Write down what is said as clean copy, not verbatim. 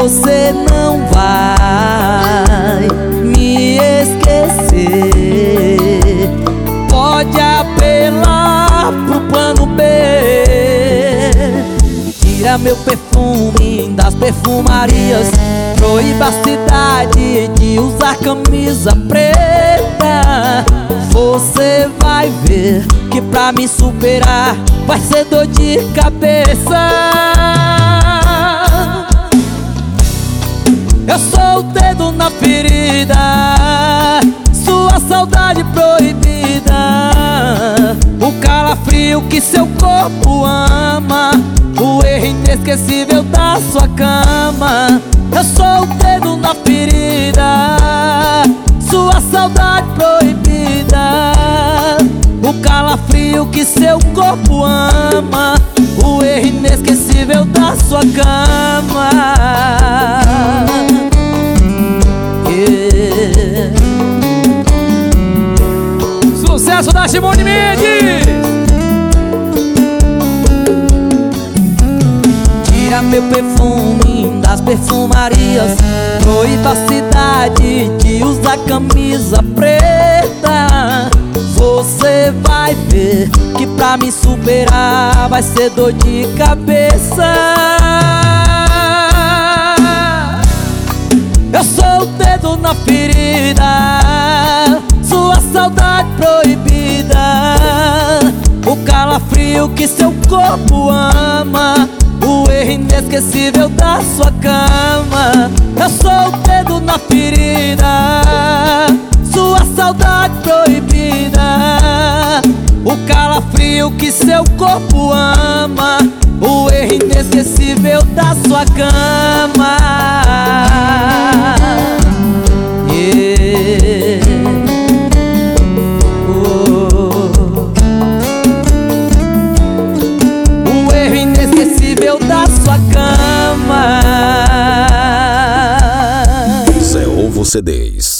você não vai me esquecer. Pode apelar pro plano B. Tira meu perfume das perfumarias, proíba a cidade de usar camisa preta. Você vai ver que pra me superar vai ser dor de cabeça. Eu sou o dedo na ferida, sua saudade proibida, o calafrio que seu corpo ama, o erro inesquecível da sua cama. Eu sou o dedo na ferida, sua saudade proibida, o calafrio que seu corpo ama, o erro inesquecível da sua cama. Sucesso da Simone Mendes! Tira meu perfume das perfumarias, proíba a cidade de usar camisa preta. Você vai ver que pra me superar vai ser dor de cabeça. Eu sou o dedo na ferida, sua saudade proibida, o calafrio que seu corpo ama, o erro inesquecível da sua cama. Eu sou o dedo na ferida, sua saudade proibida, o calafrio que seu corpo ama, o erro inesquecível da sua cama. O erro inesquecível da sua cama. Zé Ovo CDs.